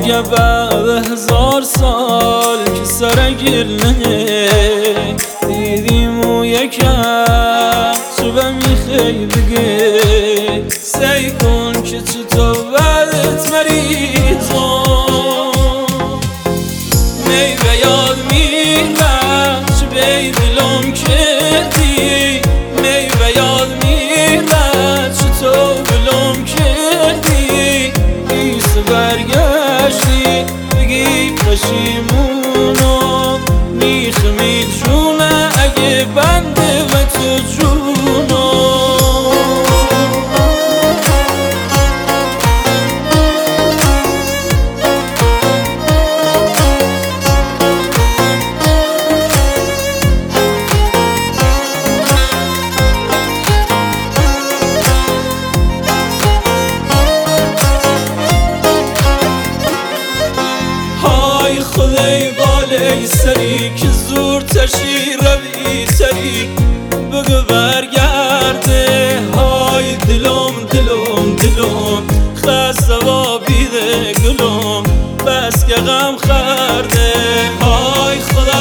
اگه بعد 1000 سال که سرگیرنه دیدیم و یکم شبه میخوای بگه سعی کن که تو بعدت مریضم می به یاد میرم چه بی دلم کردی می به یاد میرم چه تو بلم کردی ایسه برگشتی بگی پشیمونم میخمی جونه اگه بنده و تو جونم خدای بالای سری که زور تشی روی سری بگو برگرده های دلم خسته و بیده گلم بس که غم خرده های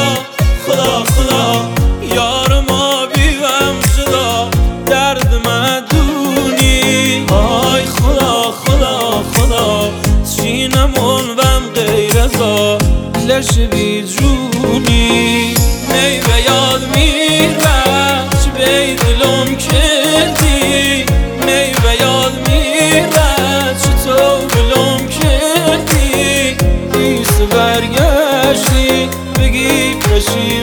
خدا یار ما بیوم جدا درد مدونی های خدا چی نمون وم غیر ازا لش بی جونی می به یاد میرم چه بی دلم کردی می به یاد میرم چه تو بلم کردی ایسه برگشتی بگی پشیمونم